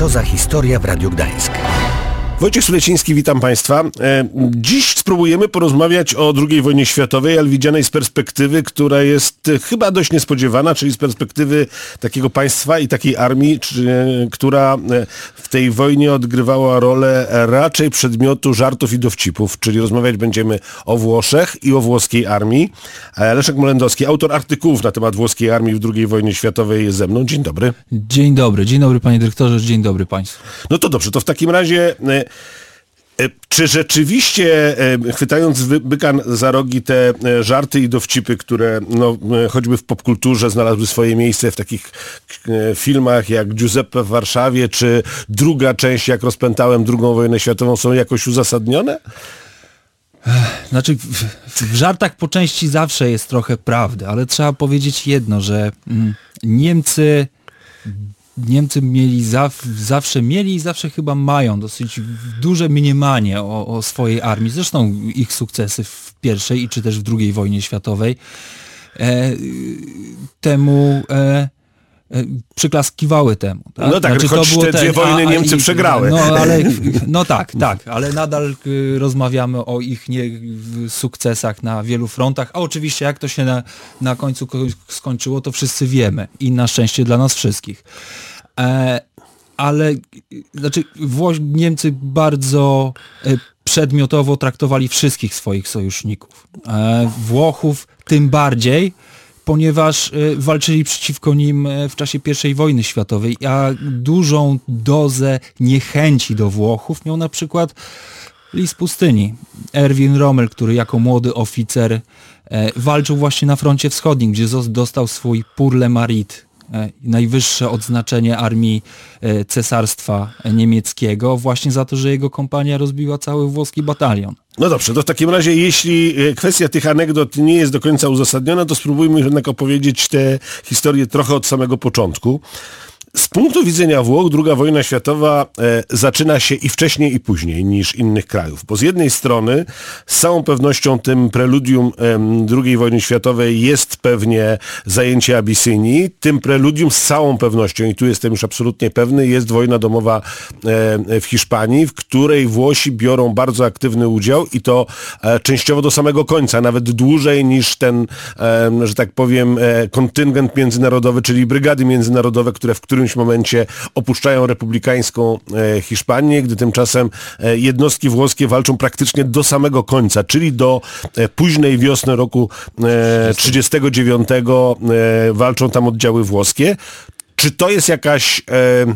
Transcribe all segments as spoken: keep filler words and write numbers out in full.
Co za historia w Radiu Gdańsk. Wojciech Suleciński, witam Państwa. Dziś spróbujemy porozmawiać o drugiej wojnie światowej, ale widzianej z perspektywy, która jest chyba dość niespodziewana, czyli z perspektywy takiego państwa i takiej armii, która w tej wojnie odgrywała rolę raczej przedmiotu żartów i dowcipów, czyli rozmawiać będziemy o Włoszech i o włoskiej armii. Leszek Molendowski, autor artykułów na temat włoskiej armii w drugiej wojnie światowej, jest ze mną. Dzień dobry. Dzień dobry, dzień dobry panie dyrektorze, dzień dobry państwu. No to dobrze, to w takim razie... Czy rzeczywiście, chwytając byka za rogi, te żarty i dowcipy, które no, choćby w popkulturze znalazły swoje miejsce w takich filmach jak Giuseppe w Warszawie, czy druga część, jak rozpętałem drugą wojnę światową, są jakoś uzasadnione? Znaczy, w, w żartach po części zawsze jest trochę prawdy, ale trzeba powiedzieć jedno, że mm, Niemcy... Niemcy mieli zaw, zawsze mieli i zawsze chyba mają dosyć duże mniemanie o, o swojej armii. Zresztą ich sukcesy w pierwszej i czy też w drugiej wojnie światowej e, temu e, e, przyklaskiwały temu. Tak? No tak, znaczy, choć to było te dwie ten, wojny a, Niemcy a, przegrały. No, ale, no tak, tak, ale nadal y, rozmawiamy o ich nie, sukcesach na wielu frontach, a oczywiście jak to się na, na końcu skończyło, to wszyscy wiemy i na szczęście dla nas wszystkich. E, ale znaczy Wło- Niemcy bardzo e, przedmiotowo traktowali wszystkich swoich sojuszników. E, Włochów tym bardziej, ponieważ y, walczyli przeciwko nim w czasie pierwszej wojny światowej, a dużą dozę niechęci do Włochów miał na przykład Lis Pustyni. Erwin Rommel, który jako młody oficer e, walczył właśnie na froncie wschodnim, gdzie zos- dostał swój Pour le Mérite, e, najwyższe odznaczenie armii e, cesarstwa niemieckiego, właśnie za to, że jego kompania rozbiła cały włoski batalion. No dobrze, to w takim razie, jeśli kwestia tych anegdot nie jest do końca uzasadniona, to spróbujmy jednak opowiedzieć tę historię trochę od samego początku. Z punktu widzenia Włoch druga wojna światowa e, zaczyna się i wcześniej, i później niż innych krajów. Bo z jednej strony z całą pewnością tym preludium e, drugiej wojny światowej jest pewnie zajęcie Abysynii. Tym preludium z całą pewnością, i tu jestem już absolutnie pewny, jest wojna domowa e, w Hiszpanii, w której Włosi biorą bardzo aktywny udział i to e, częściowo do samego końca, nawet dłużej niż ten, e, że tak powiem, e, kontyngent międzynarodowy, czyli brygady międzynarodowe, które w którym W którymś momencie opuszczają republikańską e, Hiszpanię, gdy tymczasem e, jednostki włoskie walczą praktycznie do samego końca, czyli do e, późnej wiosny roku e, trzydziestego dziewiątego e, walczą tam oddziały włoskie. Czy to jest jakaś... E,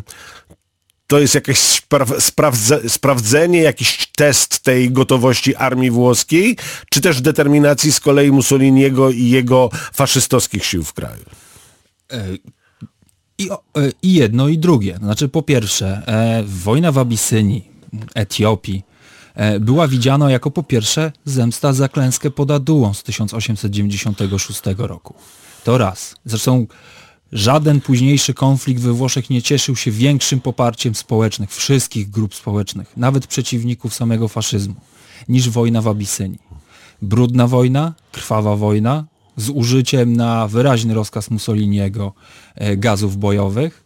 To jest jakieś spra- sprawdze- sprawdzenie, jakiś test tej gotowości armii włoskiej, czy też determinacji z kolei Mussoliniego i jego faszystowskich sił w kraju? Ej. I, I jedno, i drugie. Znaczy, po pierwsze, e, wojna w Abysynii, Etiopii, e, była widziana jako po pierwsze zemsta za klęskę pod Adułą z tysiąc osiemset dziewięćdziesiątego szóstego roku. To raz. Zresztą żaden późniejszy konflikt we Włoszech nie cieszył się większym poparciem społecznych, wszystkich grup społecznych, nawet przeciwników samego faszyzmu, niż wojna w Abysynii. Brudna wojna, krwawa wojna, z użyciem na wyraźny rozkaz Mussoliniego e, gazów bojowych.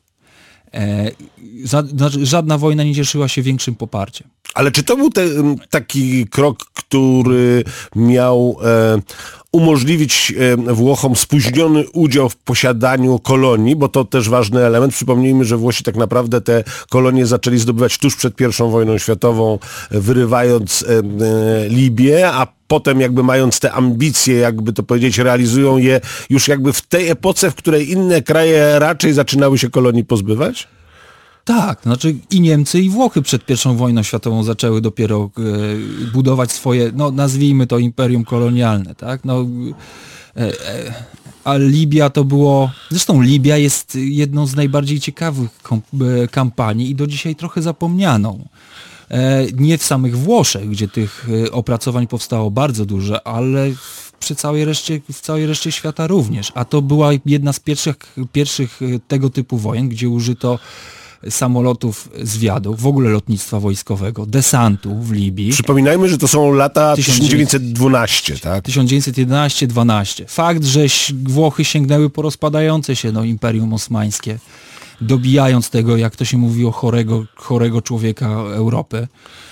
E, za, znaczy, żadna wojna nie cieszyła się większym poparciem. Ale czy to był te, taki krok, który miał e, umożliwić e, Włochom spóźniony udział w posiadaniu kolonii, bo to też ważny element. Przypomnijmy, że Włosi tak naprawdę te kolonie zaczęli zdobywać tuż przed pierwszą wojną światową, wyrywając e, e, Libię, a potem jakby mając te ambicje, jakby to powiedzieć, realizują je już jakby w tej epoce, w której inne kraje raczej zaczynały się kolonii pozbywać? Tak, znaczy i Niemcy, i Włochy przed pierwszą wojną światową zaczęły dopiero e, budować swoje, no nazwijmy to imperium kolonialne, tak? No, e, e, a Libia to było, zresztą Libia jest jedną z najbardziej ciekawych kom, e, kampanii i do dzisiaj trochę zapomnianą. E, nie w samych Włoszech, gdzie tych e, opracowań powstało bardzo dużo, ale w, przy całej reszcie, w całej reszcie świata również. A to była jedna z pierwszych, pierwszych tego typu wojen, gdzie użyto samolotów zwiadu, w ogóle lotnictwa wojskowego, desantu w Libii. Przypominajmy, że to są lata tysiąc dziewięćset dwanaście, tak? tysiąc dziewięćset jedenaście dwanaście. Fakt, że Włochy sięgnęły po rozpadające się no, Imperium Osmańskie dobijając tego, jak to się mówiło, chorego, chorego człowieka Europy.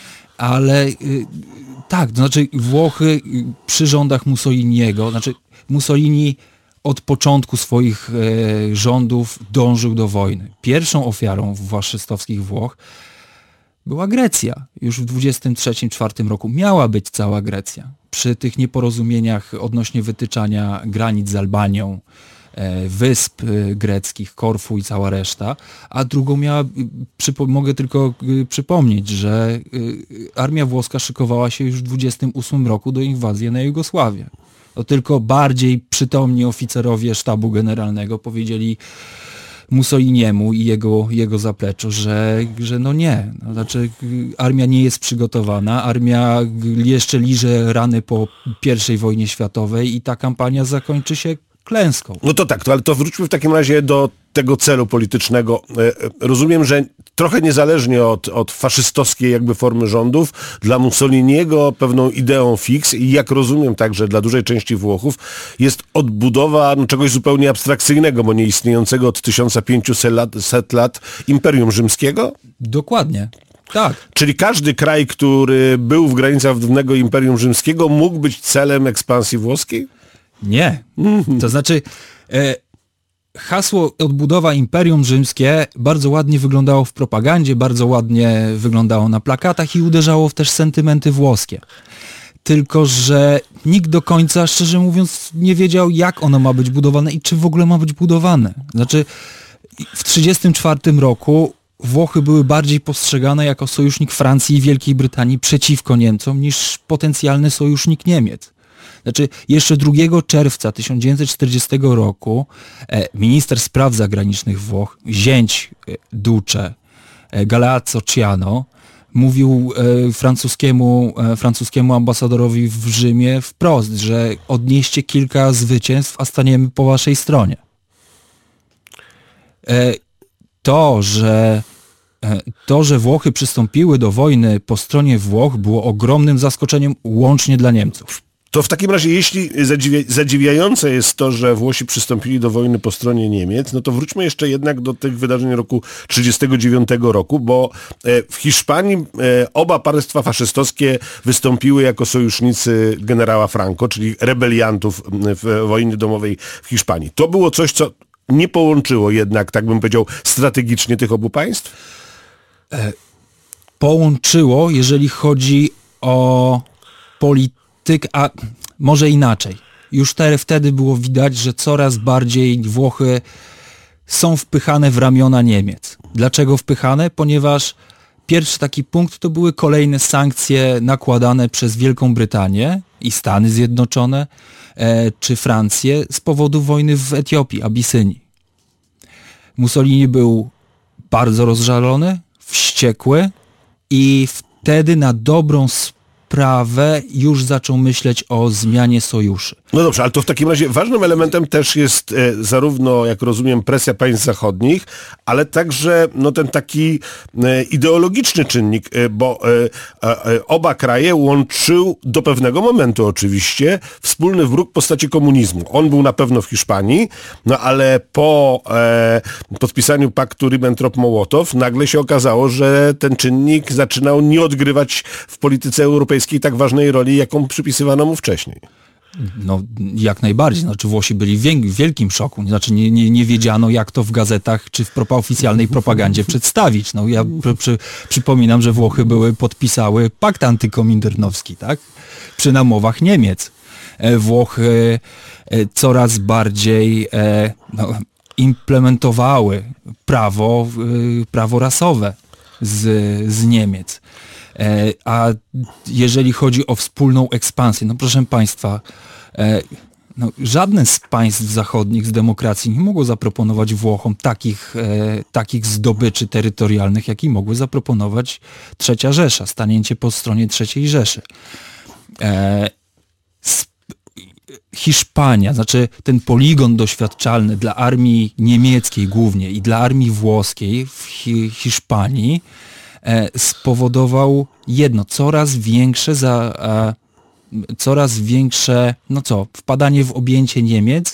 Ale tak, to znaczy Włochy przy rządach Mussoliniego, znaczy Mussolini od początku swoich e, rządów dążył do wojny. Pierwszą ofiarą faszystowskich Włoch była Grecja. Już w dwudziestym trzecim czwartym roku miała być cała Grecja. Przy tych nieporozumieniach odnośnie wytyczania granic z Albanią, e, wysp e, greckich, Korfu i cała reszta, a drugą miała, przypo, mogę tylko e, przypomnieć, że e, armia włoska szykowała się już w dwudziestym ósmym roku do inwazji na Jugosławię. To tylko bardziej przytomni oficerowie sztabu generalnego powiedzieli Mussoliniemu i jego, jego zapleczu, że, że no nie, no znaczy armia nie jest przygotowana, armia jeszcze liże rany po pierwszej wojnie światowej i ta kampania zakończy się klęską. No to tak, to, ale to wróćmy w takim razie do tego celu politycznego. Rozumiem, że trochę niezależnie od, od faszystowskiej jakby formy rządów, dla Mussoliniego pewną ideą fix i jak rozumiem także dla dużej części Włochów jest odbudowa no, czegoś zupełnie abstrakcyjnego, bo nieistniejącego od tysiąc pięćset lat, set lat Imperium Rzymskiego? Dokładnie. Tak. Czyli każdy kraj, który był w granicach dawnego Imperium Rzymskiego mógł być celem ekspansji włoskiej? Nie. To znaczy e, hasło odbudowa Imperium Rzymskie bardzo ładnie wyglądało w propagandzie, bardzo ładnie wyglądało na plakatach i uderzało w też sentymenty włoskie. Tylko że nikt do końca, szczerze mówiąc, nie wiedział, jak ono ma być budowane i czy w ogóle ma być budowane. Znaczy w tysiąc dziewięćset trzydziestym czwartym roku Włochy były bardziej postrzegane jako sojusznik Francji i Wielkiej Brytanii przeciwko Niemcom niż potencjalny sojusznik Niemiec. Znaczy jeszcze drugiego czerwca tysiąc dziewięćset czterdziestego roku e, minister spraw zagranicznych Włoch, zięć e, Duce, e, Galeazzo Ciano, mówił e, francuskiemu, e, francuskiemu ambasadorowi w Rzymie wprost, że odnieście kilka zwycięstw, a staniemy po waszej stronie. E, to, że e, to, że Włochy przystąpiły do wojny po stronie Włoch, było ogromnym zaskoczeniem łącznie dla Niemców. To w takim razie, jeśli zadziwia, zadziwiające jest to, że Włosi przystąpili do wojny po stronie Niemiec, no to wróćmy jeszcze jednak do tych wydarzeń roku tysiąc dziewięćset trzydziestego dziewiątego roku, bo w Hiszpanii oba państwa faszystowskie wystąpiły jako sojusznicy generała Franco, czyli rebeliantów w wojnie domowej w Hiszpanii. To było coś, co nie połączyło jednak, tak bym powiedział, strategicznie tych obu państw? Połączyło, jeżeli chodzi o politykę, a może inaczej. Już te, wtedy było widać, że coraz bardziej Włochy są wpychane w ramiona Niemiec. Dlaczego wpychane? Ponieważ pierwszy taki punkt to były kolejne sankcje nakładane przez Wielką Brytanię i Stany Zjednoczone e, czy Francję z powodu wojny w Etiopii, Abysynii. Mussolini był bardzo rozżalony, wściekły i wtedy na dobrą sprawę sprawę już zaczął myśleć o zmianie sojuszy. No dobrze, ale to w takim razie ważnym elementem też jest e, zarówno, jak rozumiem, presja państw zachodnich, ale także no, ten taki e, ideologiczny czynnik, e, bo e, e, oba kraje łączył do pewnego momentu oczywiście wspólny wróg w postaci komunizmu. On był na pewno w Hiszpanii, no ale po e, podpisaniu paktu Ribbentrop-Mołotow nagle się okazało, że ten czynnik zaczynał nie odgrywać w polityce europejskiej tak ważnej roli, jaką przypisywano mu wcześniej. No jak najbardziej, znaczy Włosi byli w wielkim szoku, znaczy nie, nie, nie wiedziano jak to w gazetach czy w propa oficjalnej propagandzie przedstawić. No ja przy, przy, przypominam, że Włochy były, podpisały pakt antykominternowski, tak? Przy namowach Niemiec. E, Włochy e, coraz bardziej e, no, implementowały prawo, e, prawo rasowe z, z Niemiec. A jeżeli chodzi o wspólną ekspansję, no proszę Państwa, no, żadne z państw zachodnich z demokracji nie mogło zaproponować Włochom takich, takich zdobyczy terytorialnych, jakie mogły zaproponować Trzecia Rzesza, stanięcie po stronie Trzeciej Rzeszy. Hiszpania, znaczy ten poligon doświadczalny dla armii niemieckiej głównie i dla armii włoskiej w Hi- Hiszpanii spowodował jedno, coraz większe za, a, coraz większe, no co, wpadanie w objęcie Niemiec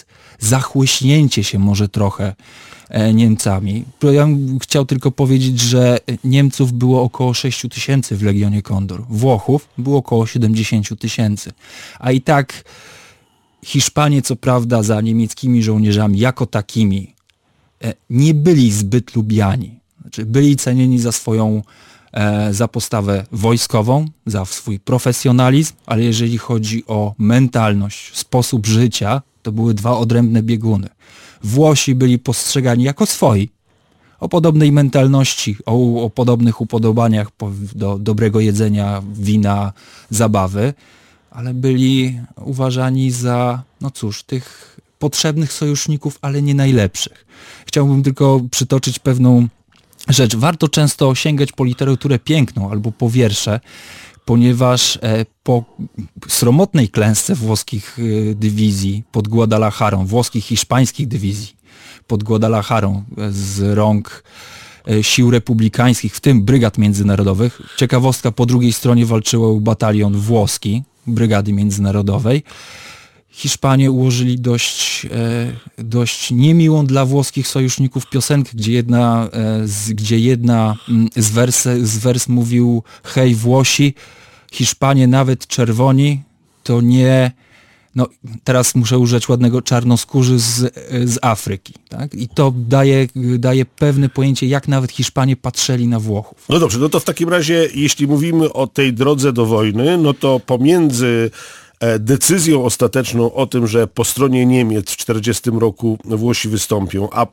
zachłyśnięcie się może trochę Niemcami. Ja bym chciał tylko powiedzieć, że Niemców było około sześć tysięcy w Legionie Kondor. Włochów było około siedemdziesiąt tysięcy. A i tak Hiszpanie, co prawda, za niemieckimi żołnierzami jako takimi nie byli zbyt lubiani. Znaczy, byli cenieni za swoją za postawę wojskową, za swój profesjonalizm, ale jeżeli chodzi o mentalność, sposób życia, to były dwa odrębne bieguny. Włosi byli postrzegani jako swoi, o podobnej mentalności, o, o podobnych upodobaniach do dobrego jedzenia, wina, zabawy, ale byli uważani za, no cóż, tych potrzebnych sojuszników, ale nie najlepszych. Chciałbym tylko przytoczyć pewną rzecz. Warto często sięgać po literaturę piękną albo po wiersze, ponieważ e, po sromotnej klęsce włoskich e, dywizji pod Guadalajarą, włoskich hiszpańskich dywizji pod Guadalajarą e, z rąk e, sił republikańskich, w tym brygad międzynarodowych. Ciekawostka, po drugiej stronie walczył batalion włoski Brygady Międzynarodowej. Hiszpanie ułożyli dość, e, dość niemiłą dla włoskich sojuszników piosenkę, gdzie jedna, e, z, gdzie jedna z, wersy, z wers mówił: hej Włosi, Hiszpanie nawet czerwoni to nie, no teraz muszę użyć ładnego, czarnoskórzy z, z Afryki. Tak? I to daje, daje pewne pojęcie, jak nawet Hiszpanie patrzyli na Włochów. No dobrze, no to w takim razie, jeśli mówimy o tej drodze do wojny, no to pomiędzy decyzją ostateczną o tym, że po stronie Niemiec w czterdziestym roku Włosi wystąpią, a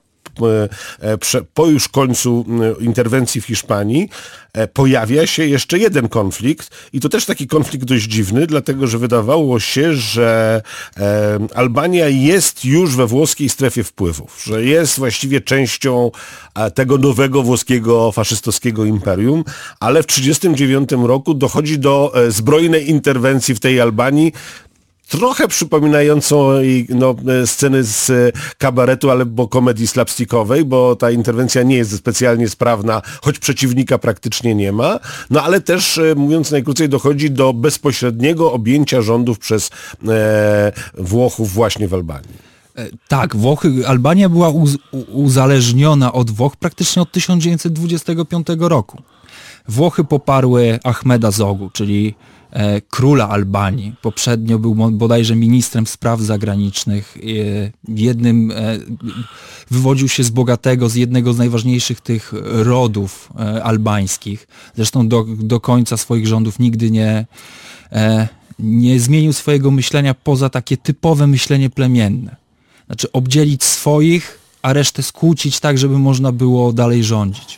po już końcu interwencji w Hiszpanii pojawia się jeszcze jeden konflikt i to też taki konflikt dość dziwny, dlatego że wydawało się, że Albania jest już we włoskiej strefie wpływów, że jest właściwie częścią tego nowego włoskiego faszystowskiego imperium, ale w trzydziestym dziewiątym roku dochodzi do zbrojnej interwencji w tej Albanii, trochę przypominającą no, sceny z kabaretu albo komedii slapstickowej, bo ta interwencja nie jest specjalnie sprawna, choć przeciwnika praktycznie nie ma, no ale też, mówiąc najkrócej, dochodzi do bezpośredniego objęcia rządów przez e, Włochów właśnie w Albanii. Tak, Włochy, Albania była uz, uzależniona od Włoch praktycznie od tysiąc dziewięćset dwudziestego piątego roku. Włochy poparły Ahmeda Zogu, czyli e, króla Albanii. Poprzednio był bodajże ministrem spraw zagranicznych. E, jednym e, wywodził się z bogatego, z jednego z najważniejszych tych rodów e, albańskich. Zresztą do, do końca swoich rządów nigdy nie, e, nie zmienił swojego myślenia poza takie typowe myślenie plemienne. Znaczy obdzielić swoich, a resztę skłócić tak, żeby można było dalej rządzić.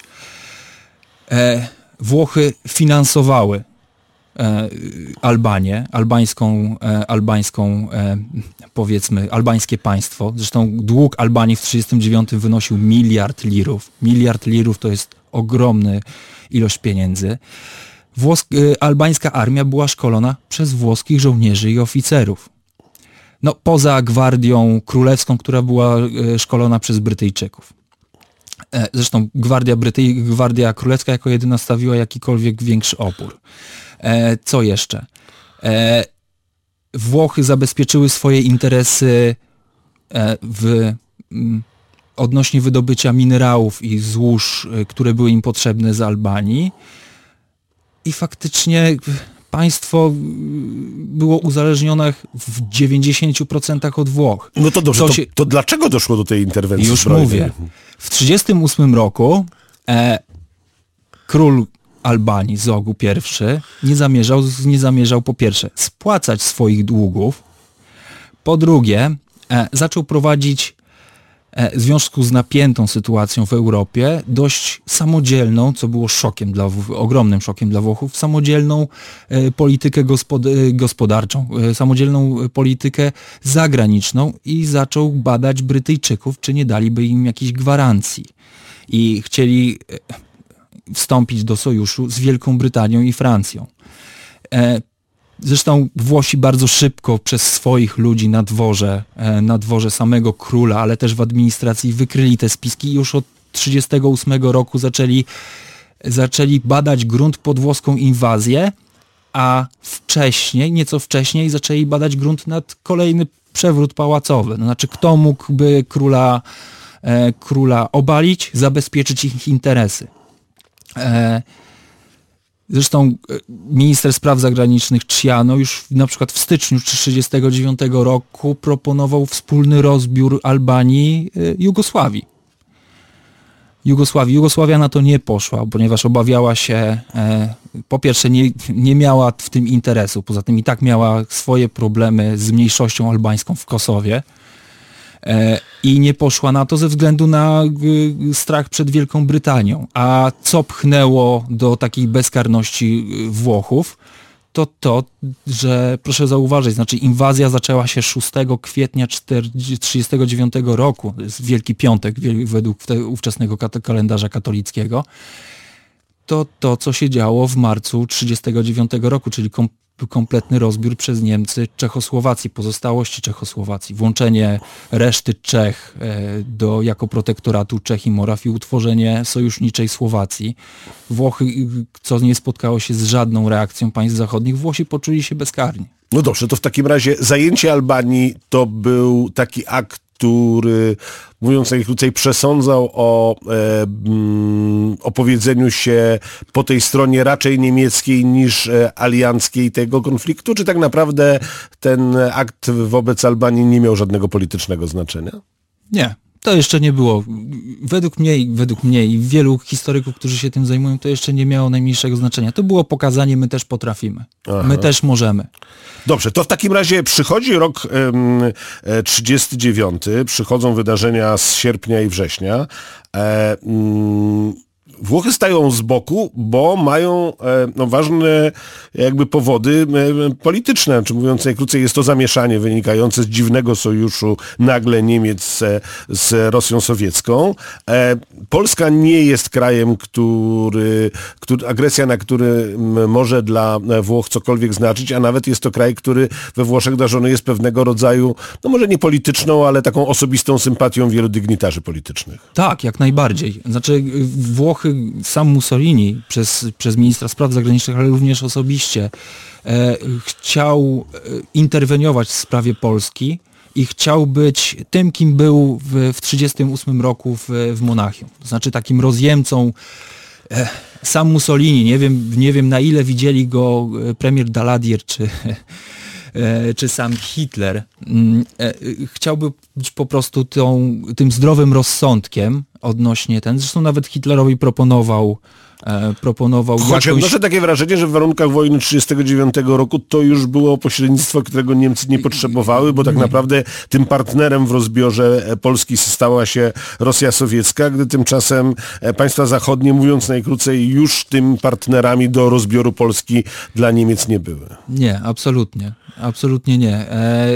E, Włochy finansowały e, Albanię, albańską, e, albańską e, powiedzmy, albańskie państwo. Zresztą dług Albanii w tysiąc dziewięćset trzydziestym dziewiątym wynosił miliard lirów. Miliard lirów to jest ogromna ilość pieniędzy. Włos- e, albańska armia była szkolona przez włoskich żołnierzy i oficerów. No, poza gwardią królewską, która była e, szkolona przez Brytyjczyków. Zresztą Gwardia, Brytyj, Gwardia Królewska jako jedyna stawiła jakikolwiek większy opór. E, co jeszcze? E, Włochy zabezpieczyły swoje interesy e, w, m, odnośnie wydobycia minerałów i złóż, e, które były im potrzebne z Albanii. I faktycznie państwo było uzależnione w dziewięćdziesięciu procentach od Włoch. No to dobrze, to, się... to dlaczego doszło do tej interwencji Już zbrojnej? mówię. W tysiąc dziewięćset trzydziestym ósmym roku e, król Albanii, Zogu I, nie zamierzał, nie zamierzał po pierwsze spłacać swoich długów, po drugie e, zaczął prowadzić w związku z napiętą sytuacją w Europie dość samodzielną, co było szokiem dla, ogromnym szokiem dla Włochów, samodzielną e, politykę gospod, e, gospodarczą, e, samodzielną politykę zagraniczną i zaczął badać Brytyjczyków, czy nie daliby im jakichś gwarancji. I chcieli e, wstąpić do sojuszu z Wielką Brytanią i Francją. E, Zresztą Włosi bardzo szybko przez swoich ludzi na dworze, na dworze samego króla, ale też w administracji wykryli te spiski i już od tysiąc dziewięćset trzydziestego ósmego roku zaczęli, zaczęli badać grunt pod włoską inwazję, a wcześniej, nieco wcześniej zaczęli badać grunt nad kolejny przewrót pałacowy. To znaczy, kto mógłby króla, e, króla obalić, zabezpieczyć ich interesy. E, Zresztą minister spraw zagranicznych Ciano już na przykład w styczniu tysiąc dziewięćset trzydziestego dziewiątego roku proponował wspólny rozbiór Albanii, Jugosławii. Jugosławii. Jugosławia na to nie poszła, ponieważ obawiała się, e, po pierwsze nie, nie miała w tym interesu, poza tym i tak miała swoje problemy z mniejszością albańską w Kosowie e, i nie poszła na to ze względu na y, strach przed Wielką Brytanią. A co pchnęło do takiej bezkarności Włochów, to to, że proszę zauważyć, znaczy inwazja zaczęła się szóstego kwietnia tysiąc dziewięćset trzydziestego dziewiątego roku, to jest Wielki Piątek według ówczesnego kalendarza katolickiego, to to, co się działo w marcu tysiąc dziewięćset trzydziestego dziewiątego roku, czyli kom kompletny rozbiór przez Niemcy Czechosłowacji, pozostałości Czechosłowacji, włączenie reszty Czech do, jako protektoratu Czech i Moraw i utworzenie sojuszniczej Słowacji. Włochy, co nie spotkało się z żadną reakcją państw zachodnich, Włosi poczuli się bezkarni. No dobrze, to w takim razie zajęcie Albanii to był taki akt, który, mówiąc najkrócej, przesądzał o e, mm, opowiedzeniu się po tej stronie raczej niemieckiej niż e, alianckiej tego konfliktu, czy tak naprawdę ten akt wobec Albanii nie miał żadnego politycznego znaczenia? Nie. To jeszcze nie było. Według mnie, według mnie i wielu historyków, którzy się tym zajmują, to jeszcze nie miało najmniejszego znaczenia. To było pokazanie, my też potrafimy. Aha. My też możemy. Dobrze, to w takim razie przychodzi rok trzydziesty dziewiąty, przychodzą wydarzenia z sierpnia i września. E, mm, Włochy stają z boku, bo mają no, ważne jakby powody polityczne, czy mówiąc najkrócej, jest to zamieszanie wynikające z dziwnego sojuszu nagle Niemiec z Rosją sowiecką. Polska nie jest krajem, który, który agresja na który może dla Włoch cokolwiek znaczyć, a nawet jest to kraj, który we Włoszech darzony jest pewnego rodzaju, no może nie polityczną, ale taką osobistą sympatią wielu dygnitarzy politycznych. Tak, jak najbardziej. Znaczy Włochy, sam Mussolini przez, przez ministra spraw zagranicznych, ale również osobiście e, chciał interweniować w sprawie Polski i chciał być tym, kim był w, w tysiąc dziewięćset trzydziestym ósmym roku w, w Monachium. To znaczy takim rozjemcą. E, sam Mussolini, nie wiem, nie wiem na ile widzieli go premier Daladier czy czy sam Hitler, chciałby być po prostu tą, tym zdrowym rozsądkiem odnośnie ten. Zresztą nawet Hitlerowi proponował proponował Choć jakąś... odnoszę takie wrażenie, że w warunkach wojny tysiąc dziewięćset trzydziestego dziewiątego roku to już było pośrednictwo, którego Niemcy nie potrzebowały, bo tak naprawdę tym partnerem w rozbiorze Polski stała się Rosja sowiecka, gdy tymczasem państwa zachodnie, mówiąc najkrócej, już tym partnerami do rozbioru Polski dla Niemiec nie były. Nie, absolutnie. Absolutnie nie. E...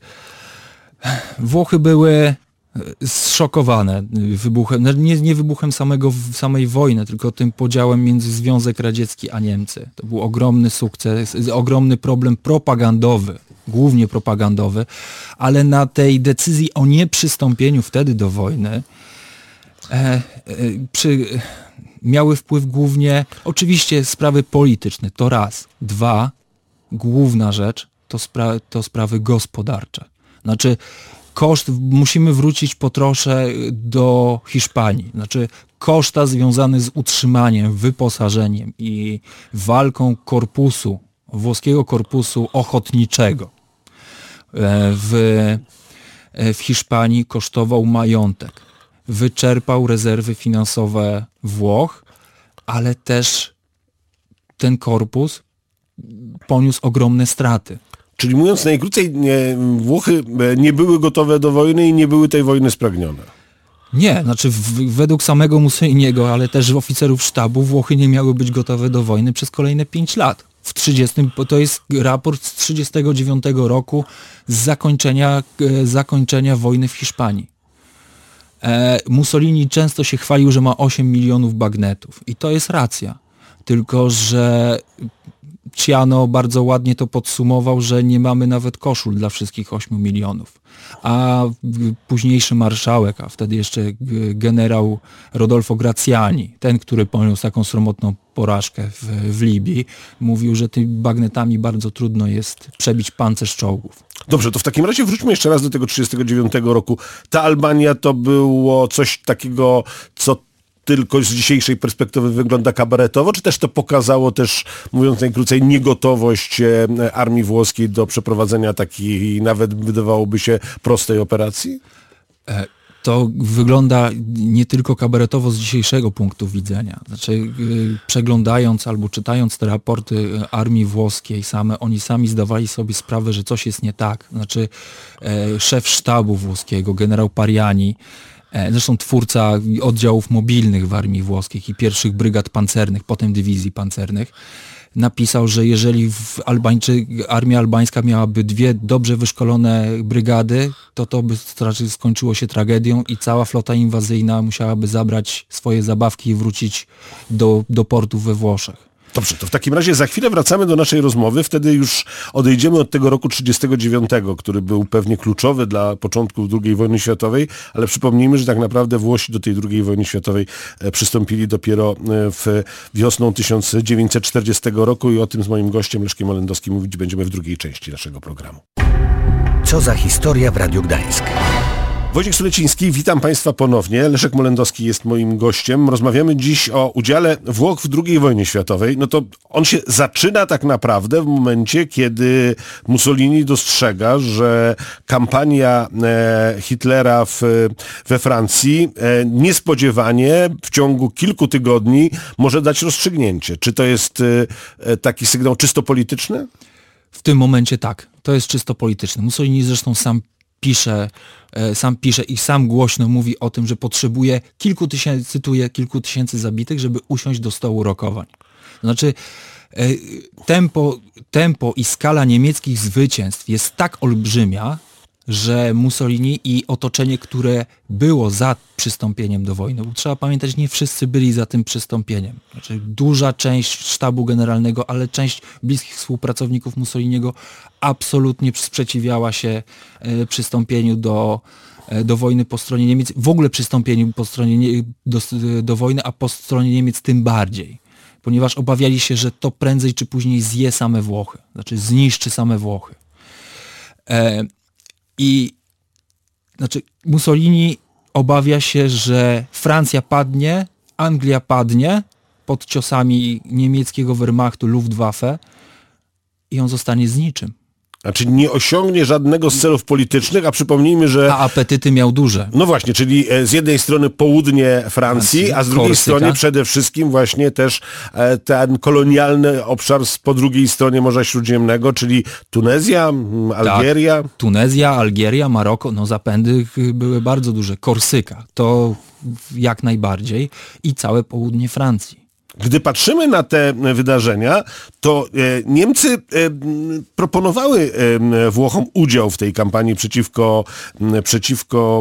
Włochy były zszokowane wybuchem, nie, nie wybuchem samego, samej wojny, tylko tym podziałem między Związek Radziecki a Niemcy. To był ogromny sukces, ogromny problem propagandowy, głównie propagandowy, ale na tej decyzji o nieprzystąpieniu wtedy do wojny e, e, przy, miały wpływ głównie, oczywiście sprawy polityczne, to raz. Dwa, główna rzecz, to, spra- to sprawy gospodarcze. Znaczy, koszt, musimy wrócić po trosze do Hiszpanii. Znaczy koszta związane z utrzymaniem, wyposażeniem i walką korpusu, włoskiego korpusu ochotniczego w, w Hiszpanii kosztował majątek. Wyczerpał rezerwy finansowe Włoch, ale też ten korpus poniósł ogromne straty. Czyli mówiąc najkrócej, nie, Włochy nie były gotowe do wojny i nie były tej wojny spragnione. Nie, znaczy w, według samego Mussoliniego, ale też oficerów sztabu, Włochy nie miały być gotowe do wojny przez kolejne pięć lat. W trzydziestym, to jest raport z trzydziestego dziewiątego roku z zakończenia, e, zakończenia wojny w Hiszpanii. E, Mussolini często się chwalił, że ma osiem milionów bagnetów. I to jest racja. Tylko że Ciano bardzo ładnie to podsumował, że nie mamy nawet koszul dla wszystkich ośmiu milionów. A późniejszy marszałek, a wtedy jeszcze generał Rodolfo Graziani, ten, który poniósł taką sromotną porażkę w, w Libii, mówił, że tymi bagnetami bardzo trudno jest przebić pancerz czołgów. Dobrze, to w takim razie wróćmy jeszcze raz do tego trzydziestego dziewiątego roku. Ta Albania to było coś takiego, co tylko z dzisiejszej perspektywy wygląda kabaretowo, czy też to pokazało też, mówiąc najkrócej, niegotowość armii włoskiej do przeprowadzenia takiej, nawet wydawałoby się, prostej operacji? To wygląda nie tylko kabaretowo z dzisiejszego punktu widzenia. Znaczy, yy, przeglądając albo czytając te raporty armii włoskiej, same, oni sami zdawali sobie sprawę, że coś jest nie tak. Znaczy, yy, szef sztabu włoskiego, generał Pariani, yy, zresztą twórca oddziałów mobilnych w armii włoskiej i pierwszych brygad pancernych, potem dywizji pancernych, napisał, że jeżeli w Albańczy, armia albańska miałaby dwie dobrze wyszkolone brygady, to to by raczej skończyło się tragedią i cała flota inwazyjna musiałaby zabrać swoje zabawki i wrócić do, do portów we Włoszech. Dobrze, to w takim razie za chwilę wracamy do naszej rozmowy, wtedy już odejdziemy od tego roku trzydziestego dziewiątego, który był pewnie kluczowy dla początków drugiej wojny światowej, ale przypomnijmy, że tak naprawdę Włosi do tej drugiej wojny światowej przystąpili dopiero w wiosną tysiąc dziewięćset czterdziestego roku i o tym z moim gościem Leszkiem Olendowskim mówić będziemy w drugiej części naszego programu. Co za historia w Radiu Gdańsk? Wojciech Suleciński, witam Państwa ponownie. Leszek Molendowski jest moim gościem. Rozmawiamy dziś o udziale Włoch w drugiej wojnie światowej. No to on się zaczyna tak naprawdę w momencie, kiedy Mussolini dostrzega, że kampania e, Hitlera w, we Francji e, niespodziewanie w ciągu kilku tygodni może dać rozstrzygnięcie. Czy to jest e, taki sygnał czysto polityczny? W tym momencie tak. To jest czysto polityczny. Mussolini zresztą sam pisze, sam pisze i sam głośno mówi o tym, że potrzebuje kilku tysięcy, cytuję, kilku tysięcy zabitych, żeby usiąść do stołu rokowań. Znaczy tempo, tempo i skala niemieckich zwycięstw jest tak olbrzymia, że Mussolini i otoczenie, które było za przystąpieniem do wojny, bo trzeba pamiętać, nie wszyscy byli za tym przystąpieniem. Znaczy, duża część sztabu generalnego, ale część bliskich współpracowników Mussoliniego absolutnie sprzeciwiała się e, przystąpieniu do, e, do wojny po stronie Niemiec, w ogóle przystąpieniu po stronie nie, do, do wojny, a po stronie Niemiec tym bardziej. Ponieważ obawiali się, że to prędzej czy później zje same Włochy. Znaczy zniszczy same Włochy. E, I znaczy Mussolini obawia się, że Francja padnie, Anglia padnie pod ciosami niemieckiego Wehrmachtu, Luftwaffe i on zostanie z niczym. Znaczy nie osiągnie żadnego z celów politycznych, a przypomnijmy, że... A apetyty miał duże. No właśnie, czyli z jednej strony południe Francji, a z drugiej Korsyka. strony przede wszystkim właśnie też ten kolonialny obszar po drugiej stronie Morza Śródziemnego, czyli Tunezja, Algieria. Tak. Tunezja, Algieria, Maroko, no zapędy były bardzo duże. Korsyka, to jak najbardziej i całe południe Francji. Gdy patrzymy na te wydarzenia, to e, Niemcy e, proponowały e, Włochom udział w tej kampanii przeciwko, m, przeciwko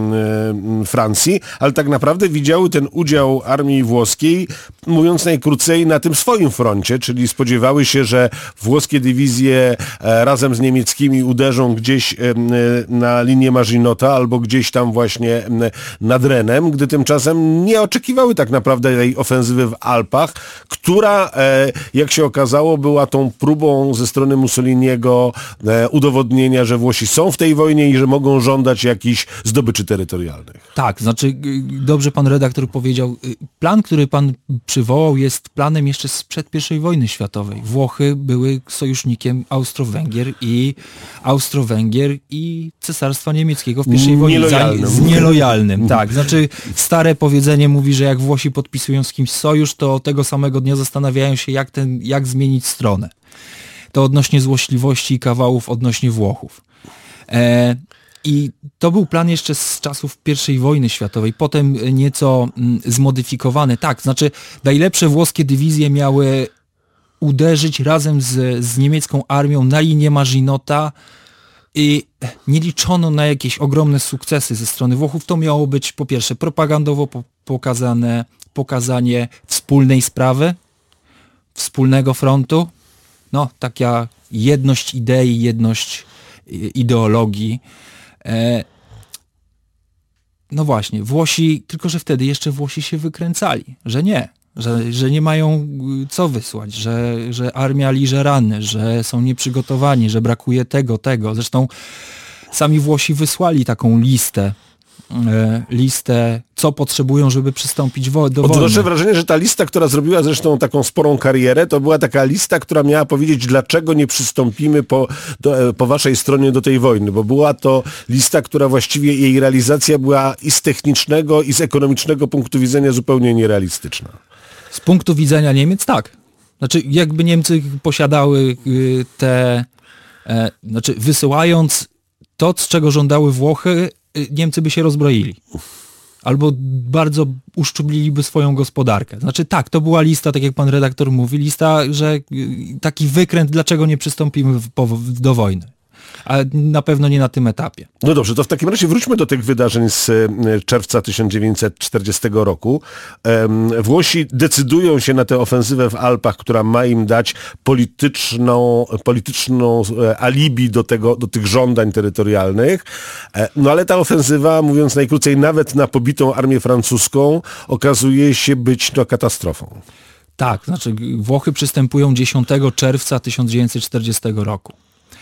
m, Francji, ale tak naprawdę widziały ten udział armii włoskiej, mówiąc najkrócej, na tym swoim froncie, czyli spodziewały się, że włoskie dywizje e, razem z niemieckimi uderzą gdzieś e, na linię Maginota albo gdzieś tam właśnie e, nad Renem, gdy tymczasem nie oczekiwały tak naprawdę tej ofensywy w Alpach, która, e, jak się okazało, była tą próbą ze strony Mussoliniego e, udowodnienia, że Włosi są w tej wojnie i że mogą żądać jakichś zdobyczy terytorialnych. Tak, znaczy dobrze pan redaktor powiedział, plan, który pan przywołał, jest planem jeszcze sprzed pierwszej wojny światowej. Włochy były sojusznikiem Austro-Węgier i Austro-Węgier i Cesarstwa Niemieckiego w pierwszej wojnie. Nielojalnym. Z nielojalnym, tak. Znaczy stare powiedzenie mówi, że jak Włosi podpisują z kimś sojusz, to tego samego dnia zastanawiają się, jak, ten, jak zmienić stronę. To odnośnie złośliwości i kawałów odnośnie Włochów. E, I to był plan jeszcze z czasów pierwszej wojny światowej, potem nieco mm, zmodyfikowany. Tak, znaczy najlepsze włoskie dywizje miały uderzyć razem z, z niemiecką armią na linię Maginota i nie liczono na jakieś ogromne sukcesy ze strony Włochów. To miało być po pierwsze propagandowo po, pokazane, pokazanie wspólnej sprawy, wspólnego frontu, no taka jedność idei, jedność ideologii. E, no właśnie, Włosi, tylko że wtedy jeszcze Włosi się wykręcali, że nie, że, że nie mają co wysłać, że, że armia liże rany, że są nieprzygotowani, że brakuje tego, tego. Zresztą sami Włosi wysłali taką listę, e, listę, co potrzebują, żeby przystąpić wo- do wojny. Odnoszę wrażenie, że ta lista, która zrobiła zresztą taką sporą karierę, to była taka lista, która miała powiedzieć, dlaczego nie przystąpimy po, do, po waszej stronie do tej wojny, bo była to lista, która właściwie jej realizacja była i z technicznego, i z ekonomicznego punktu widzenia zupełnie nierealistyczna. Z punktu widzenia Niemiec tak. Znaczy jakby Niemcy posiadały y, te, e, znaczy wysyłając to, z czego żądały Włochy, y, Niemcy by się rozbroili. Albo bardzo uszczupliliby swoją gospodarkę. Znaczy tak, to była lista, tak jak pan redaktor mówi, lista, że y, taki wykręt, dlaczego nie przystąpimy w, po, do wojny. Ale na pewno nie na tym etapie. No dobrze, to w takim razie wróćmy do tych wydarzeń z czerwca tysiąc dziewięćset czterdziestego roku. Włosi decydują się na tę ofensywę w Alpach, która ma im dać polityczną, polityczną alibi do, tego, do tych żądań terytorialnych. No ale ta ofensywa, mówiąc najkrócej, nawet na pobitą armię francuską, okazuje się być no, katastrofą. Tak, znaczy Włochy przystępują dziesiątego czerwca tysiąc dziewięćset czterdziestego roku.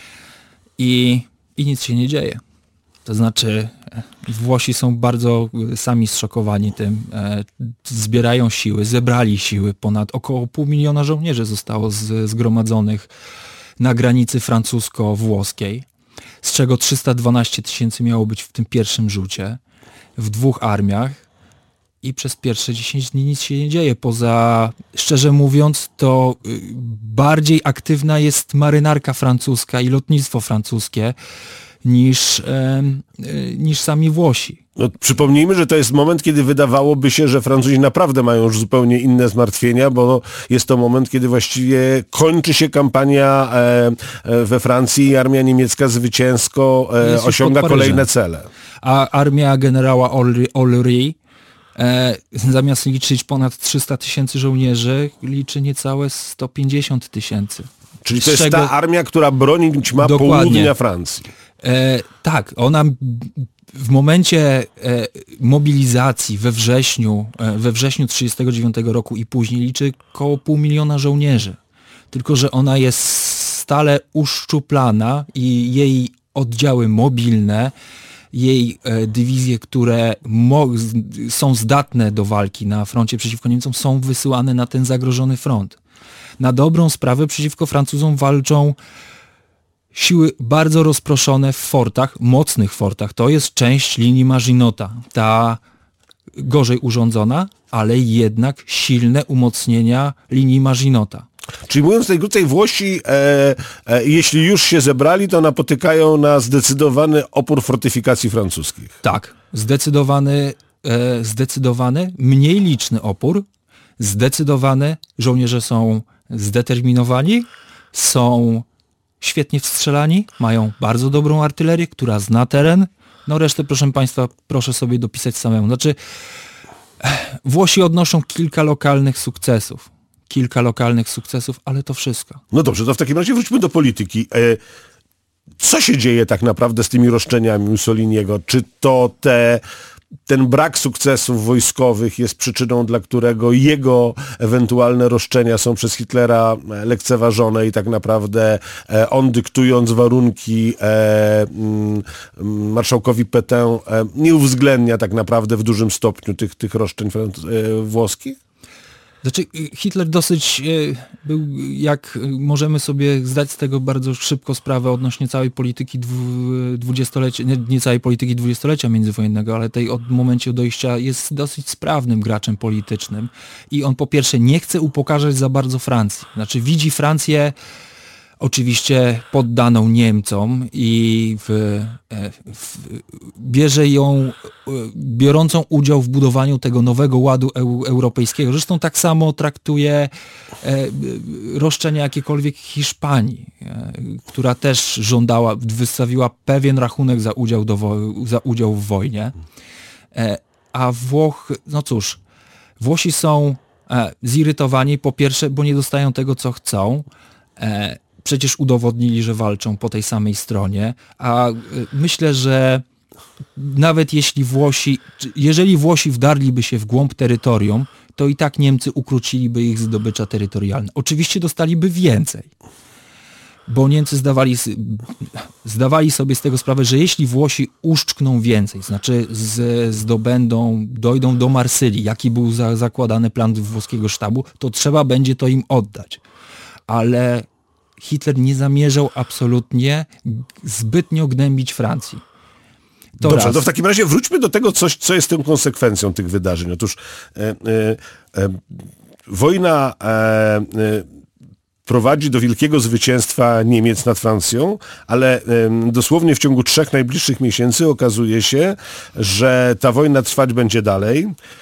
I, I nic się nie dzieje. To znaczy Włosi są bardzo sami zszokowani tym. E, zbierają siły, zebrali siły. Ponad około pół miliona żołnierzy zostało z, zgromadzonych na granicy francusko-włoskiej, z czego trzysta dwanaście tysięcy miało być w tym pierwszym rzucie, w dwóch armiach. I przez pierwsze dziesięć dni nic się nie dzieje. Poza, szczerze mówiąc, to bardziej aktywna jest marynarka francuska i lotnictwo francuskie niż, e, niż sami Włosi. No, przypomnijmy, że to jest moment, kiedy wydawałoby się, że Francuzi naprawdę mają już zupełnie inne zmartwienia, bo jest to moment, kiedy właściwie kończy się kampania e, e, we Francji i armia niemiecka zwycięsko e, osiąga kolejne cele. A armia generała Olry E, zamiast liczyć ponad trzysta tysięcy żołnierzy, liczy niecałe sto pięćdziesiąt tysięcy. Czyli to jest czego... ta armia, która bronić ma Dokładnie. południa Francji. E, tak, ona w momencie e, mobilizacji we wrześniu, e, we wrześniu trzydziestego dziewiątego roku i później liczy około pół miliona żołnierzy. Tylko że ona jest stale uszczuplana i jej oddziały mobilne, jej e, dywizje, które mo- są zdatne do walki na froncie przeciwko Niemcom, są wysyłane na ten zagrożony front. Na dobrą sprawę przeciwko Francuzom walczą siły bardzo rozproszone w fortach, mocnych fortach. To jest część linii Maginota. Ta gorzej urządzona, ale jednak silne umocnienia linii Maginota. Czyli mówiąc najkrócej, Włosi, e, e, jeśli już się zebrali, to napotykają na zdecydowany opór fortyfikacji francuskich. Tak, zdecydowany, e, zdecydowany, mniej liczny opór, zdecydowany, żołnierze są zdeterminowani, są świetnie wstrzelani, mają bardzo dobrą artylerię, która zna teren. No resztę, proszę Państwa, proszę sobie dopisać samemu. Znaczy, Włosi odnoszą kilka lokalnych sukcesów. Kilka lokalnych sukcesów, ale to wszystko. No dobrze, to w takim razie wróćmy do polityki. Co się dzieje tak naprawdę z tymi roszczeniami Mussoliniego? Czy to te, ten brak sukcesów wojskowych jest przyczyną, dla którego jego ewentualne roszczenia są przez Hitlera lekceważone i tak naprawdę on, dyktując warunki marszałkowi Pétain, nie uwzględnia tak naprawdę w dużym stopniu tych, tych roszczeń włoskich? Znaczy Hitler dosyć był, jak możemy sobie zdać z tego bardzo szybko sprawę odnośnie całej polityki dwudziestolecia, nie, nie całej polityki dwudziestolecia międzywojennego, ale tej od momencie dojścia jest dosyć sprawnym graczem politycznym i on po pierwsze nie chce upokarzać za bardzo Francji. Znaczy widzi Francję oczywiście poddaną Niemcom i w, w, bierze ją, biorącą udział w budowaniu tego nowego ładu eu, europejskiego. Zresztą tak samo traktuje e, roszczenia jakiekolwiek Hiszpanii, e, która też żądała, wystawiła pewien rachunek za udział, do wo- za udział w wojnie. E, a Włoch, no cóż, Włosi są e, zirytowani po pierwsze, bo nie dostają tego, co chcą. E, Przecież udowodnili, że walczą po tej samej stronie, a myślę, że nawet jeśli Włosi, jeżeli Włosi wdarliby się w głąb terytorium, to i tak Niemcy ukróciliby ich zdobycza terytorialne. Oczywiście dostaliby więcej, bo Niemcy zdawali, zdawali sobie z tego sprawę, że jeśli Włosi uszczkną więcej, znaczy z, zdobędą, dojdą do Marsylii, jaki był za, zakładany plan włoskiego sztabu, to trzeba będzie to im oddać. Ale Hitler nie zamierzał absolutnie zbytnio gnębić Francji. To Dobrze, raz. to w takim razie wróćmy do tego, coś, co jest tą konsekwencją tych wydarzeń. Otóż e, e, e, wojna e, e, prowadzi do wielkiego zwycięstwa Niemiec nad Francją, ale e, dosłownie w ciągu trzech najbliższych miesięcy okazuje się, że ta wojna trwać będzie dalej,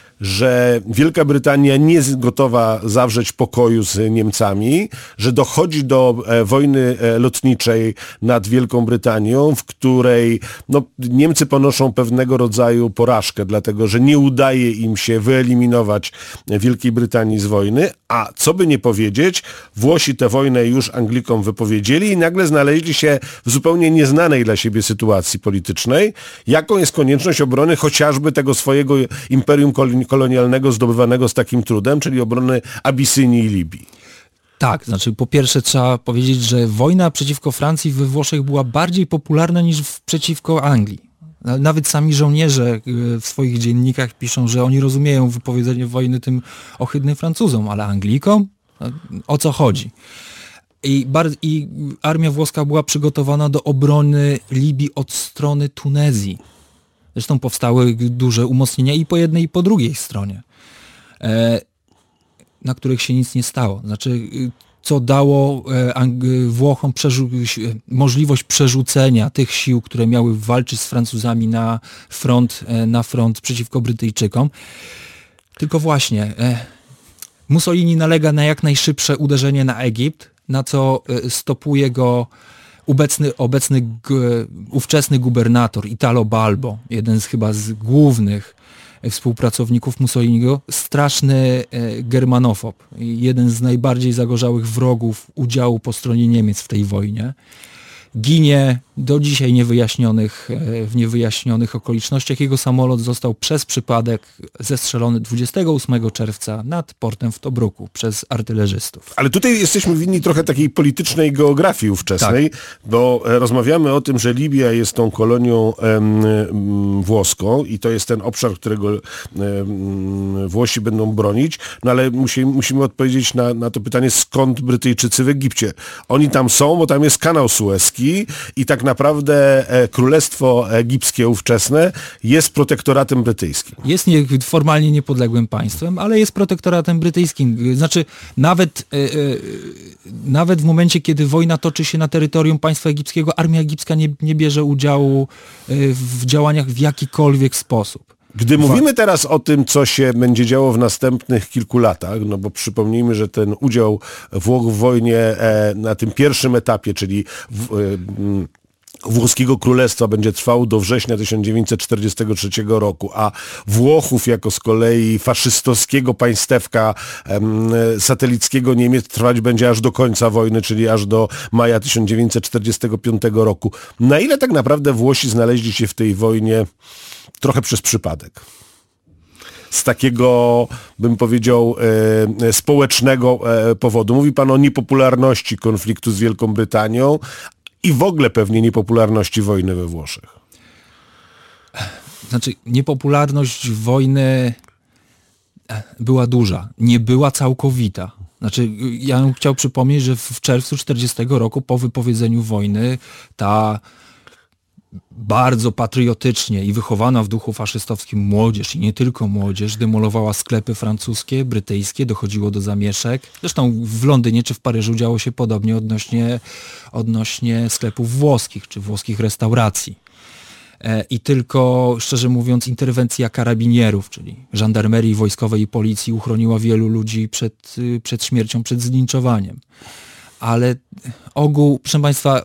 że Wielka Brytania nie jest gotowa zawrzeć pokoju z Niemcami, że dochodzi do e, wojny e, lotniczej nad Wielką Brytanią, w której no, Niemcy ponoszą pewnego rodzaju porażkę, dlatego że nie udaje im się wyeliminować Wielkiej Brytanii z wojny, a co by nie powiedzieć, Włosi tę wojnę już Anglikom wypowiedzieli i nagle znaleźli się w zupełnie nieznanej dla siebie sytuacji politycznej, jaką jest konieczność obrony chociażby tego swojego imperium kolonialnego, kolonialnego zdobywanego z takim trudem, czyli obrony Abysynii i Libii. Tak, znaczy po pierwsze trzeba powiedzieć, że wojna przeciwko Francji we Włoszech była bardziej popularna niż w, przeciwko Anglii. Nawet sami żołnierze w swoich dziennikach piszą, że oni rozumieją wypowiedzenie wojny tym ohydnym Francuzom, ale Anglikom? O co chodzi? I, bar- I armia włoska była przygotowana do obrony Libii od strony Tunezji. Zresztą powstały duże umocnienia i po jednej i po drugiej stronie, e, na których się nic nie stało. Znaczy, co dało e, Ang- Włochom przerzu- możliwość przerzucenia tych sił, które miały walczyć z Francuzami na front, e, na front przeciwko Brytyjczykom. Tylko właśnie e, Mussolini nalega na jak najszybsze uderzenie na Egipt, na co e, stopuje go Obecny, obecny g, ówczesny gubernator Italo Balbo, jeden z chyba z głównych współpracowników Mussoliniego, straszny e, germanofob, jeden z najbardziej zagorzałych wrogów udziału po stronie Niemiec w tej wojnie. Ginie do dzisiaj niewyjaśnionych, e, w niewyjaśnionych okolicznościach. Jego samolot został przez przypadek zestrzelony dwudziestego ósmego czerwca nad portem w Tobruku przez artylerzystów. Ale tutaj jesteśmy winni trochę takiej politycznej geografii ówczesnej, tak. Bo rozmawiamy o tym, że Libia jest tą kolonią em, włoską i to jest ten obszar, którego em, Włosi będą bronić, no ale musi, musimy odpowiedzieć na, na to pytanie, skąd Brytyjczycy w Egipcie. Oni tam są, bo tam jest kanał Sueski i tak naprawdę e, Królestwo Egipskie ówczesne jest protektoratem brytyjskim. Jest nie, formalnie niepodległym państwem, ale jest protektoratem brytyjskim. Znaczy nawet, e, e, nawet w momencie, kiedy wojna toczy się na terytorium państwa egipskiego, armia egipska nie, nie bierze udziału e, w działaniach w jakikolwiek sposób. Gdy mówimy teraz o tym, co się będzie działo w następnych kilku latach, no bo przypomnijmy, że ten udział Włoch w wojnie e, na tym pierwszym etapie, czyli w, e, Włoskiego Królestwa będzie trwał do września tysiąc dziewięćset czterdziestego trzeciego roku, a Włochów jako z kolei faszystowskiego państewka em, satelickiego Niemiec trwać będzie aż do końca wojny, czyli aż do maja tysiąc dziewięćset czterdziestego piątego roku. Na ile tak naprawdę Włosi znaleźli się w tej wojnie trochę przez przypadek? Z takiego, bym powiedział, e, społecznego e, powodu. Mówi pan o niepopularności konfliktu z Wielką Brytanią i w ogóle pewnie niepopularności wojny we Włoszech. Znaczy, niepopularność wojny była duża, nie była całkowita. Znaczy, ja bym chciał przypomnieć, że w czerwcu czterdziestego roku po wypowiedzeniu wojny ta bardzo patriotycznie i wychowana w duchu faszystowskim młodzież i nie tylko młodzież demolowała sklepy francuskie, brytyjskie, dochodziło do zamieszek. Zresztą w Londynie czy w Paryżu działo się podobnie odnośnie, odnośnie sklepów włoskich czy włoskich restauracji. I tylko, szczerze mówiąc, interwencja karabinierów, czyli żandarmerii wojskowej i policji uchroniła wielu ludzi przed, przed śmiercią, przed zlinczowaniem. Ale ogół, proszę Państwa,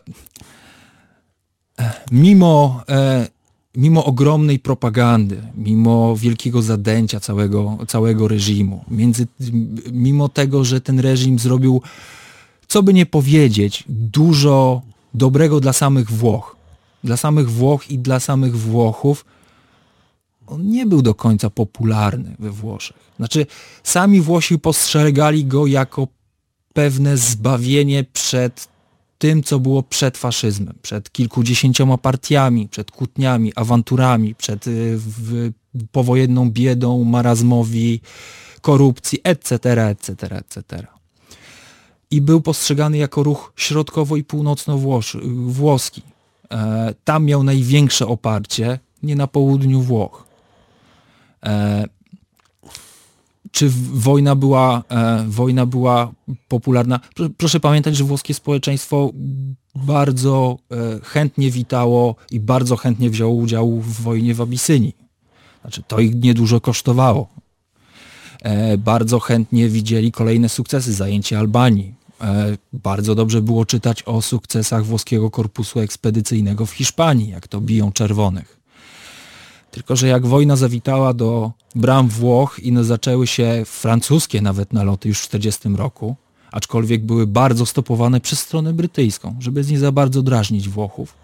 mimo, e, mimo ogromnej propagandy, mimo wielkiego zadęcia całego, całego reżimu, między, mimo tego, że ten reżim zrobił, co by nie powiedzieć, dużo dobrego dla samych Włoch, dla samych Włoch i dla samych Włochów, on nie był do końca popularny we Włoszech. Znaczy, sami Włosi postrzegali go jako pewne zbawienie przed tym, co było przed faszyzmem, przed kilkudziesięcioma partiami, przed kłótniami, awanturami, przed y, w, powojenną biedą, marazmowi, korupcji, et cetera, et cetera, et cetera. I był postrzegany jako ruch środkowo- i północno-włoski. E, tam miał największe oparcie, nie na południu Włoch. E, czy wojna była, e, wojna była popularna? Proszę pamiętać, że włoskie społeczeństwo bardzo e, chętnie witało i bardzo chętnie wzięło udział w wojnie w Abisynii. Znaczy, to ich niedużo kosztowało. E, bardzo chętnie widzieli kolejne sukcesy, zajęcie Albanii. E, bardzo dobrze było czytać o sukcesach włoskiego korpusu ekspedycyjnego w Hiszpanii, jak to biją czerwonych. Tylko że jak wojna zawitała do bram Włoch i no zaczęły się francuskie nawet naloty już w czterdziestym roku, aczkolwiek były bardzo stopowane przez stronę brytyjską, żeby nie za bardzo drażnić Włochów,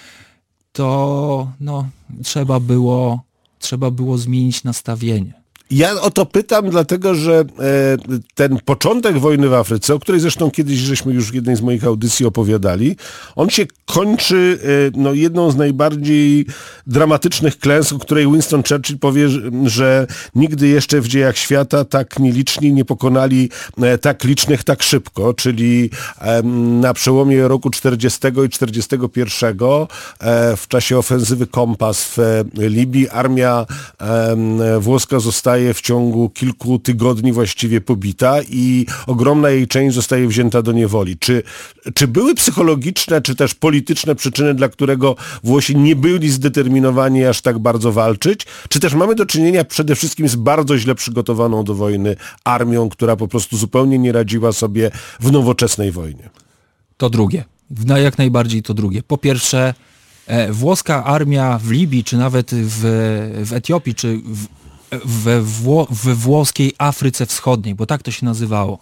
to no, trzeba było, trzeba było zmienić nastawienie. Ja o to pytam, dlatego że e, ten początek wojny w Afryce, o której zresztą kiedyś żeśmy już w jednej z moich audycji opowiadali, on się kończy e, no, jedną z najbardziej dramatycznych klęsk, o której Winston Churchill powie, że nigdy jeszcze w dziejach świata tak nieliczni nie pokonali e, tak licznych tak szybko, czyli e, na przełomie roku czterdziestego i czterdziestego pierwszego e, w czasie ofensywy Kompas w e, Libii armia e, włoska zostaje w ciągu kilku tygodni właściwie pobita i ogromna jej część zostaje wzięta do niewoli. Czy, czy były psychologiczne, czy też polityczne przyczyny, dla którego Włosi nie byli zdeterminowani aż tak bardzo walczyć? Czy też mamy do czynienia przede wszystkim z bardzo źle przygotowaną do wojny armią, która po prostu zupełnie nie radziła sobie w nowoczesnej wojnie? To drugie. Jak najbardziej to drugie. Po pierwsze, e, włoska armia w Libii, czy nawet w, w Etiopii, czy w We, Wło- we włoskiej Afryce Wschodniej, bo tak to się nazywało,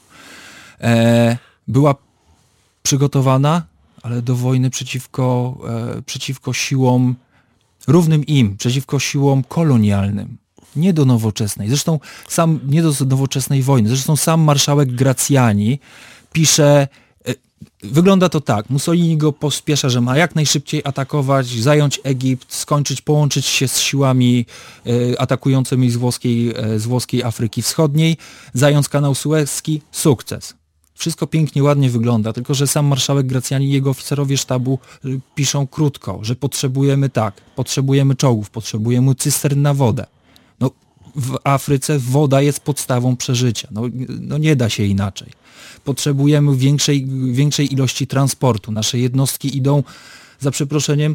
e, była przygotowana, ale do wojny przeciwko, e, przeciwko siłom równym im, przeciwko siłom kolonialnym, nie do nowoczesnej. Zresztą sam, nie do nowoczesnej wojny. Zresztą sam marszałek Graziani pisze, wygląda to tak, Mussolini go pospiesza, że ma jak najszybciej atakować, zająć Egipt, skończyć, połączyć się z siłami e, atakującymi z włoskiej, e, z włoskiej Afryki Wschodniej, zająć kanał Suezki, sukces. Wszystko pięknie, ładnie wygląda, tylko że sam marszałek Graziani i jego oficerowie sztabu e, piszą krótko, że potrzebujemy tak, potrzebujemy czołgów, potrzebujemy cystern na wodę. No, w Afryce woda jest podstawą przeżycia, no, no nie da się inaczej. Potrzebujemy większej, większej ilości transportu. Nasze jednostki idą, za przeproszeniem,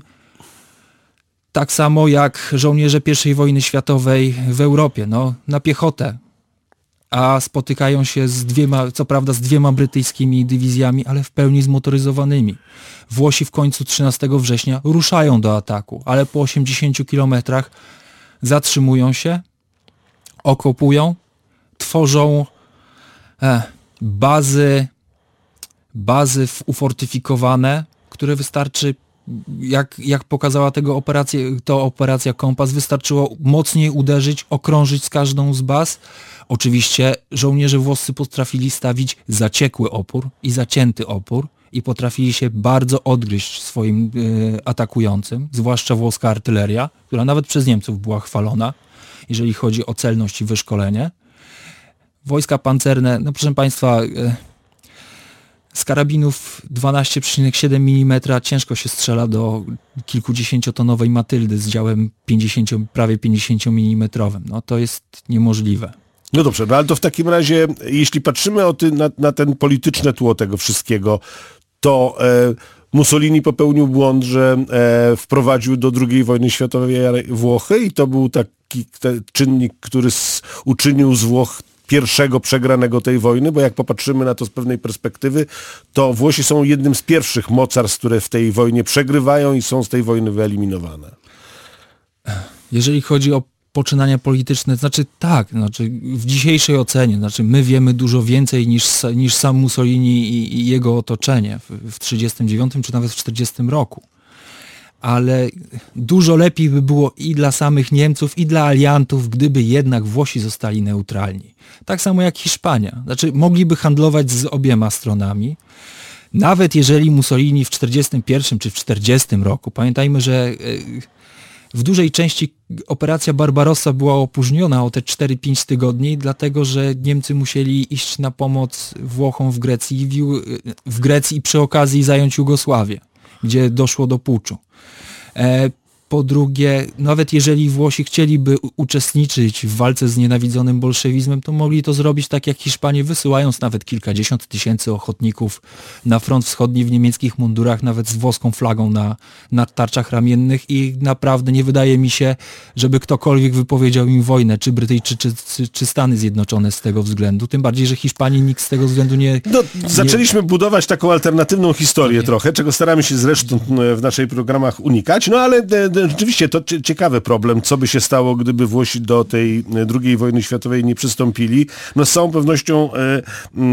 tak samo jak żołnierze pierwszej wojny światowej w Europie, no, na piechotę. A spotykają się z dwiema, co prawda z dwiema brytyjskimi dywizjami, ale w pełni zmotoryzowanymi. Włosi w końcu trzynastego września ruszają do ataku, ale po osiemdziesięciu kilometrach zatrzymują się, okopują, tworzą eh, bazy, bazy ufortyfikowane, które wystarczy, jak, jak pokazała tego operację, to operacja Kompas, wystarczyło mocniej uderzyć, okrążyć z każdą z baz. Oczywiście żołnierze włoscy potrafili stawić zaciekły opór i zacięty opór i potrafili się bardzo odgryźć swoim y, atakującym, zwłaszcza włoska artyleria, która nawet przez Niemców była chwalona, jeżeli chodzi o celność i wyszkolenie. Wojska pancerne, no proszę Państwa, z karabinów dwanaście przecinek siedem milimetra ciężko się strzela do kilkudziesięciotonowej Matyldy z działem pięćdziesiąt, prawie pięćdziesięciomilimetrowym. No to jest niemożliwe. No dobrze, no ale to w takim razie, jeśli patrzymy o ty, na, na ten polityczne tło tego wszystkiego, to e, Mussolini popełnił błąd, że e, wprowadził do drugiej wojny światowej Włochy i to był taki te, czynnik, który z, uczynił z Włoch pierwszego przegranego tej wojny, bo jak popatrzymy na to z pewnej perspektywy, to Włosi są jednym z pierwszych mocarstw, które w tej wojnie przegrywają i są z tej wojny wyeliminowane. Jeżeli chodzi o poczynania polityczne, znaczy tak, znaczy w dzisiejszej ocenie, znaczy my wiemy dużo więcej niż, niż sam Mussolini i, i jego otoczenie w, w trzydziestym dziewiątym czy nawet w czterdziestym roku. ale dużo lepiej by było i dla samych Niemców, i dla aliantów, gdyby jednak Włosi zostali neutralni. Tak samo jak Hiszpania. Znaczy, mogliby handlować z obiema stronami. Nawet jeżeli Mussolini w czterdziestym pierwszym czy w czterdziestym roku, pamiętajmy, że w dużej części operacja Barbarossa była opóźniona o te cztery pięć tygodni, dlatego że Niemcy musieli iść na pomoc Włochom w Grecji, w Grecji i przy okazji zająć Jugosławię, gdzie doszło do puczu. Po drugie, nawet jeżeli Włosi chcieliby uczestniczyć w walce z nienawidzonym bolszewizmem, to mogli to zrobić tak jak Hiszpanie, wysyłając nawet kilkadziesiąt tysięcy ochotników na front wschodni w niemieckich mundurach, nawet z włoską flagą na, na tarczach ramiennych i naprawdę nie wydaje mi się, żeby ktokolwiek wypowiedział im wojnę, czy Brytyjczycy, czy, czy Stany Zjednoczone z tego względu. Tym bardziej, że Hiszpanii nikt z tego względu nie... No, zaczęliśmy nie... budować taką alternatywną historię nie. trochę, czego staramy się zresztą w naszych programach unikać, no ale de, de, rzeczywiście to ciekawy problem, co by się stało, gdyby Włosi do tej drugiej wojny światowej nie przystąpili. No z całą pewnością e, e,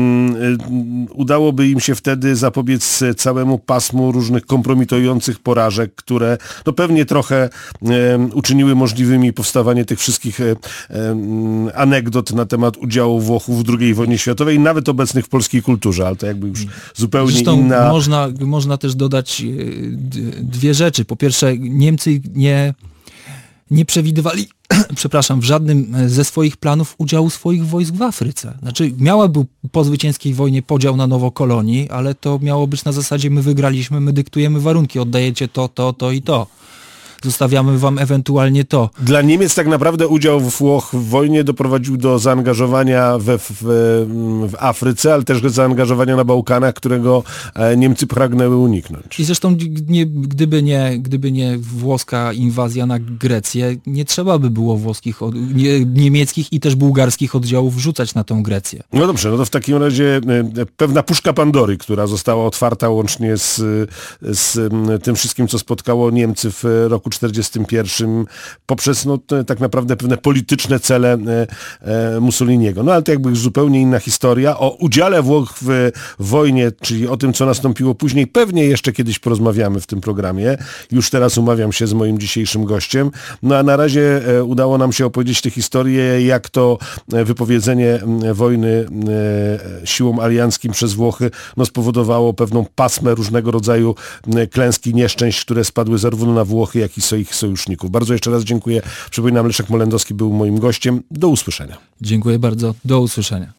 udałoby im się wtedy zapobiec całemu pasmu różnych kompromitujących porażek, które no pewnie trochę e, uczyniły możliwymi powstawanie tych wszystkich e, e, anegdot na temat udziału Włochów w drugiej wojnie światowej, nawet obecnych w polskiej kulturze, ale to jakby już zupełnie Zresztą inna... Można, można też dodać dwie rzeczy. Po pierwsze, Niemcy nie nie przewidywali, przepraszam, w żadnym ze swoich planów udziału swoich wojsk w Afryce. Znaczy, miałaby po zwycięskiej wojnie podział na nowo kolonii, ale to miało być na zasadzie my wygraliśmy, my dyktujemy warunki, oddajecie to, to, to i to. Zostawiamy wam ewentualnie to. Dla Niemiec tak naprawdę udział Włoch w wojnie doprowadził do zaangażowania we, w, w Afryce, ale też do zaangażowania na Bałkanach, którego Niemcy pragnęły uniknąć. I zresztą nie, gdyby, nie, gdyby nie włoska inwazja na Grecję, nie trzeba by było włoskich, nie, niemieckich i też bułgarskich oddziałów wrzucać na tą Grecję. No dobrze, no to w takim razie pewna puszka Pandory, która została otwarta łącznie z, z tym wszystkim, co spotkało Niemcy w roku czterdziestym pierwszym poprzez no, tak naprawdę pewne polityczne cele e, Mussoliniego. No ale to jakby już zupełnie inna historia. O udziale Włoch w wojnie, czyli o tym, co nastąpiło później, pewnie jeszcze kiedyś porozmawiamy w tym programie. Już teraz umawiam się z moim dzisiejszym gościem. No a na razie e, udało nam się opowiedzieć tę historię, jak to wypowiedzenie wojny e, siłom alianckim przez Włochy no, spowodowało pewną pasmę różnego rodzaju klęski, nieszczęść, które spadły zarówno na Włochy, jak i swoich sojuszników. Bardzo jeszcze raz dziękuję. Przypominam, Leszek Molendowski był moim gościem. Do usłyszenia. Dziękuję bardzo. Do usłyszenia.